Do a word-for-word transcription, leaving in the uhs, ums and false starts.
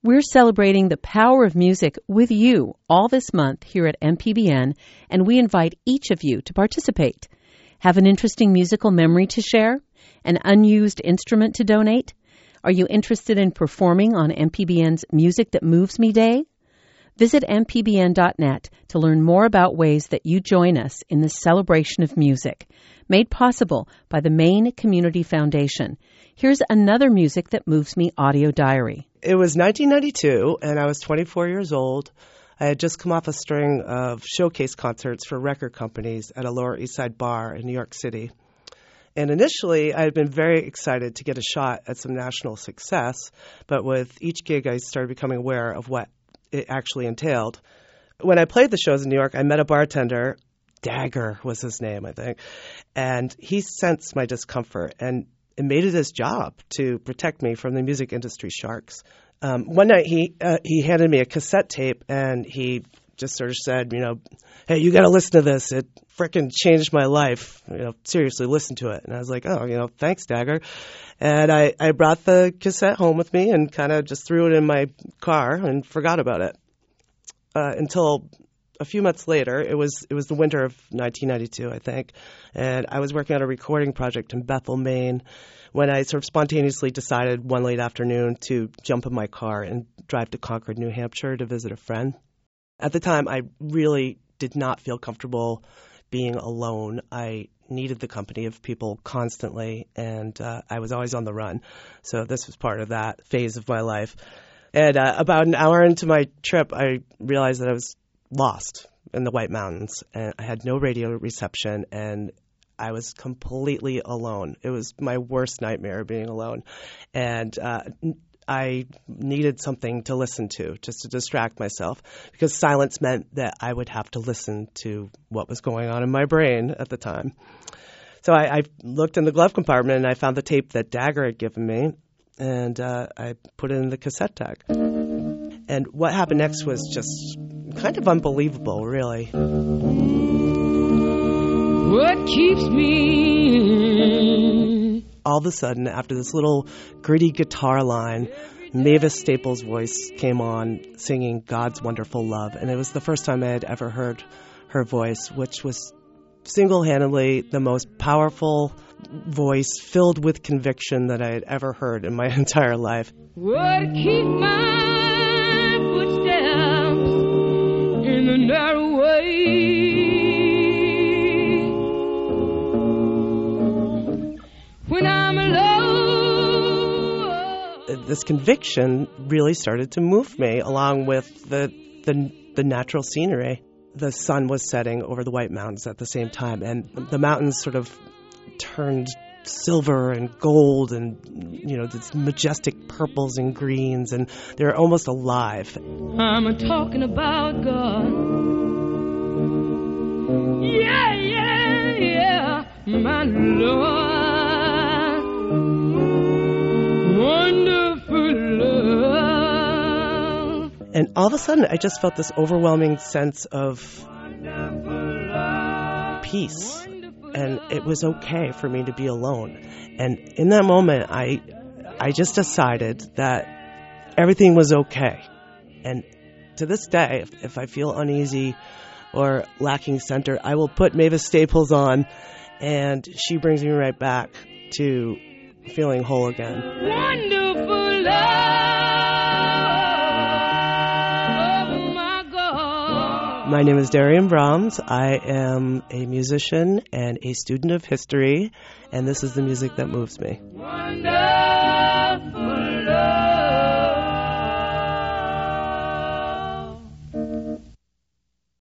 We're celebrating the power of music with you all this month here at M P B N, and we invite each of you to participate. Have an interesting musical memory to share? An unused instrument to donate? Are you interested in performing on M P B N's Music That Moves Me Day? Visit m p b n dot net to learn more about ways that you join us in this celebration of music, made possible by the Maine Community Foundation. Here's another Music That Moves Me audio diary. It was nineteen ninety-two, and I was twenty-four years old. I had just come off a string of showcase concerts for record companies at a Lower East Side bar in New York City. And initially, I had been very excited to get a shot at some national success, but with each gig, I started becoming aware of what it actually entailed. When I played the shows in New York, I met a bartender. Dagger was his name, I think. And he sensed my discomfort and it made it his job to protect me from the music industry sharks. Um, one night he uh, he handed me a cassette tape and he just sort of said, you know, hey, you got to listen to this. It frickin' changed my life. You know, seriously, listen to it. And I was like, oh, you know, thanks, Dagger. And I, I brought the cassette home with me and kind of just threw it in my car and forgot about it uh, until a few months later. It was it was the winter of nineteen ninety-two, I think, and I was working on a recording project in Bethel, Maine, when I sort of spontaneously decided one late afternoon to jump in my car and drive to Concord, New Hampshire to visit a friend. At the time, I really did not feel comfortable being alone. I needed the company of people constantly, and uh, I was always on the run. So this was part of that phase of my life. And uh, about an hour into my trip, I realized that I was lost in the White Mountains, and I had no radio reception, and I was completely alone. It was my worst nightmare, being alone. And uh, I needed something to listen to, just to distract myself, because silence meant that I would have to listen to what was going on in my brain at the time. So I, I looked in the glove compartment, and I found the tape that Dagger had given me, and uh, I put it in the cassette deck. And what happened next was just kind of unbelievable, really. What keeps me? All of a sudden, after this little gritty guitar line, Mavis Staples' voice came on singing God's Wonderful Love. And it was the first time I had ever heard her voice, which was single-handedly the most powerful voice filled with conviction that I had ever heard in my entire life. What keeps my in a narrow way when I'm alone? This conviction really started to move me, along with the, the the natural scenery. The sun was setting over the White Mountains at the same time, and the mountains sort of turned silver and gold and, you know, these majestic purples and greens, and they're almost alive. I'm talking about God. Yeah, yeah, yeah, my Lord. Wonderful love. And all of a sudden, I just felt this overwhelming sense of peace. And it was okay for me to be alone. And in that moment, I I just decided that everything was okay. And to this day, if, if I feel uneasy or lacking center, I will put Mavis Staples on, and she brings me right back to feeling whole again. Wonderful love. My name is Darian Brahms. I am a musician and a student of history, and this is the music that moves me. Wonder.